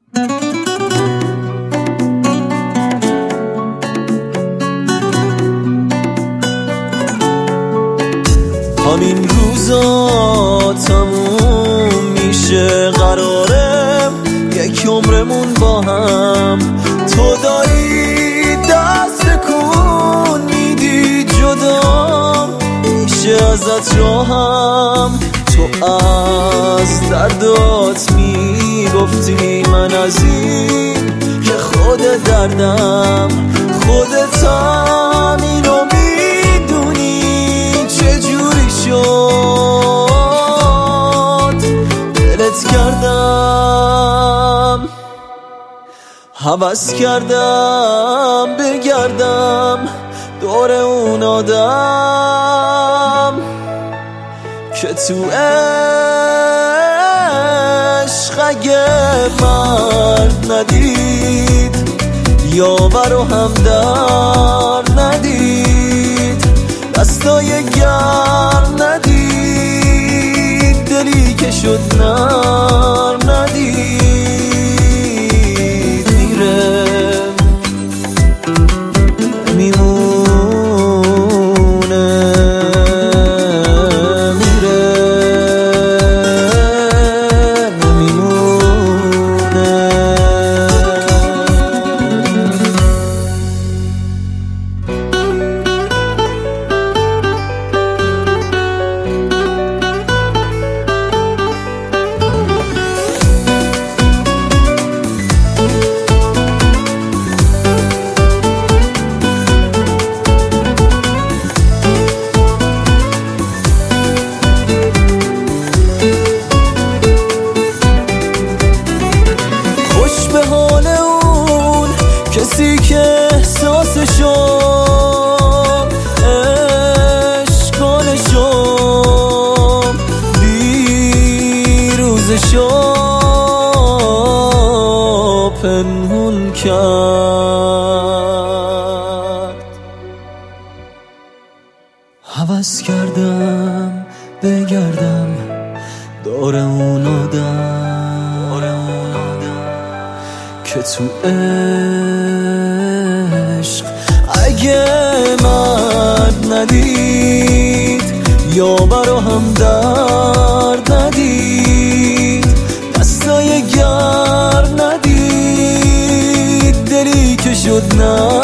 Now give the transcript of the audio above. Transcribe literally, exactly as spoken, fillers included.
همین روزا تموم میشه، قرارم یک عمرمون با هم. تو داری دست کن میدی جدا میشه ازت راهم. تو از دردات میگفتی، من از این که خود دردم خودتم، اینو میدونی چجوری شد دلت کردم. هوس کردم بگردم دور اون آدم که تو عشق اگه مرد ندید، یاور و همدرد ندید، دستای گرم ندید، دلی که شد نرم ندید. میره میمونه، میره میمونه. به حال اون کسی که احساسشو عشقانشو بیروزشو پنهون کرد. هوس کردم بگردم دور اون آدم که تو عشق اگه مرد ندید، یاور و همدرد ندید، دستای گرم ندید، دلی که شد نه